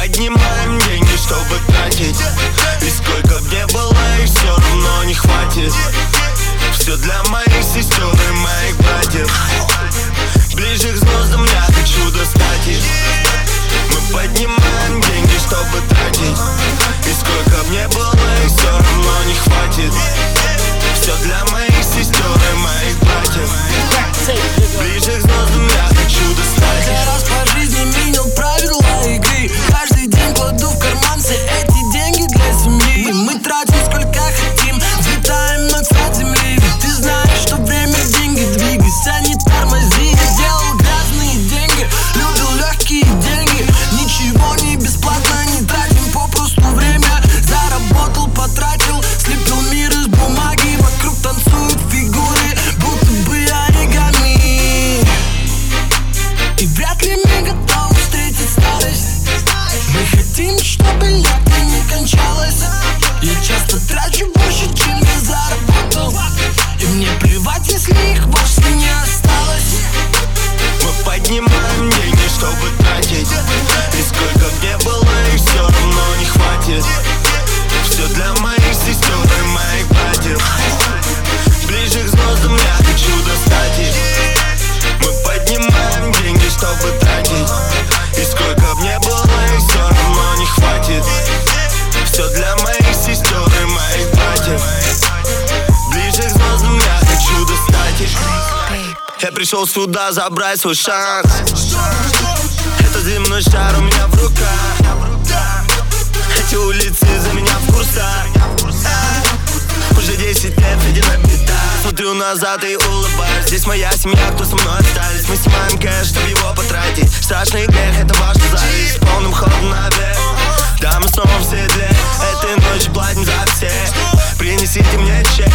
поднимаем деньги, чтобы тратить. И сколько б не было, и все равно не хватит. Все для моих сестер и моих братьев. Ближе к звездам я хочу достать их. Мы поднимаем деньги, чтобы тратить. И сколько б не было, и все равно не хватит. Все для моих сестер и моих братьев. Ближе к звездам я хочу достать их. Я раз по жизни менял правила игры. Каждый день кладу в карман все эти деньги для семьи. Мы тратим сколько хотим, взлетаем над земли. Ведь ты знаешь, что время деньги, двигайся, не тормози. Я делал грязные деньги, любил легкие деньги. Ничего не бесплатно, не тратим попросту время. Заработал, потратил, слепил мир из бумаги. Вокруг танцуют фигуры, будто бы оригами. И вряд ли мы готовы встретить старость. Мы хотим, чтобы лето не кончалось. Я часто трачу больше, чем я заработал. И мне плевать, если их вовсе не осталось. Мы поднимаем деньги, чтобы тратить. И сколько б не было, и все равно не хватит. Все для моих сестер и моих братьев. Ближе к звездам я хочу достать их. Мы поднимаем деньги, чтобы тратить. И сколько б не было, и все равно не хватит. Все для моих сестер и моих братьев. Ближе к звездам я хочу достать их. Я пришел сюда забрать свой шанс. Этот земной шар у меня в руках. Эти улицы за меня в курсах. Уже 10 лет видена беда. Смотрю назад и улыбаюсь. Здесь моя семья, кто со мной остались. Мы снимаем кэш, чтобы его потратить. Страшный грех, это ваш зависть. Полным ходом наверх. Да, мы снова в седле. Этой ночью платим за всех. Принесите мне чек.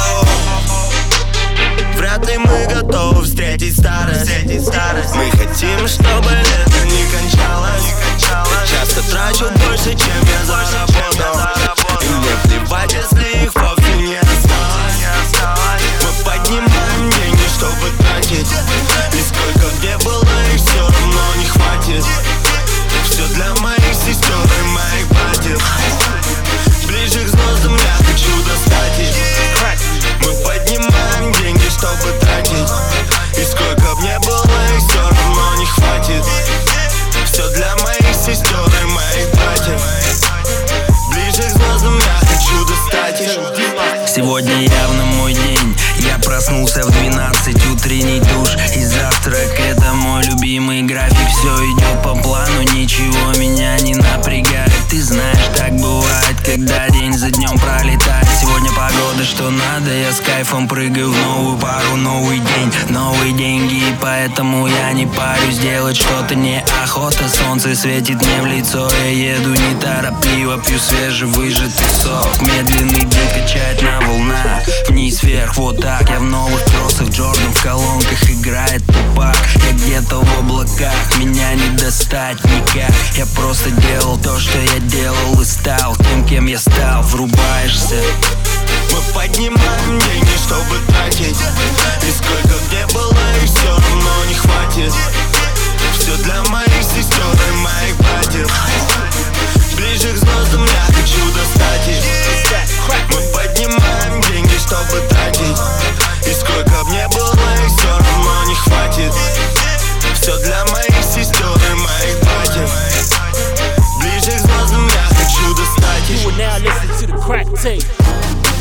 Вряд ли мы готовы встретить старость. Мы хотим, чтобы лето не кончалось. Часто трачу больше, чем я заработал. И мне плевать, если их вовсе не осталось. Мы поднимаем деньги, чтобы тратить. И сколько б не было, и все равно не хватит. Все для моих сестер и моих братьев. Ближе к звездам я хочу достать их. Мы поднимаем деньги, чтобы тратить. И сколько б не было, и все равно не хватит. Все для моих сестер и моих братьев. Ближе к звездам я хочу достать их. Сегодня явно мой день. Я проснулся в 12, утренний душ и завтрак. Это мой любимый график. Все идет по плану, ничего меня не напрягает. Ты знаешь, так бывает, когда день за днем пролетает. Сегодня погода, что надо. Я с кайфом прыгаю в новую пару. Новый день, новые деньги. И поэтому я не парюсь. Делать что-то неохота. Солнце светит мне в лицо. Я еду неторопливо, пью свежевыжатый сок. Медленный бит качает на волнах. Вниз, вверх, вот так. Я в новых кроссах, Джордан в колонках. Играет Тупак. Я где-то в облаках. Меня не достать никак. Я просто делал то, что я делал, и стал тем, кем я стал. Врубаешься. Мы поднимаем деньги, чтобы тратить. И сколько б не было, и все равно не хватит. Все для моих сестер и моих братьев. Ближе к звездам я хочу достать их. Мы поднимаем деньги, чтобы тратить. И сколько б не было, и все равно не хватит. Все для моих сестер и моих братьев. Ближе к звездам я хочу достать их.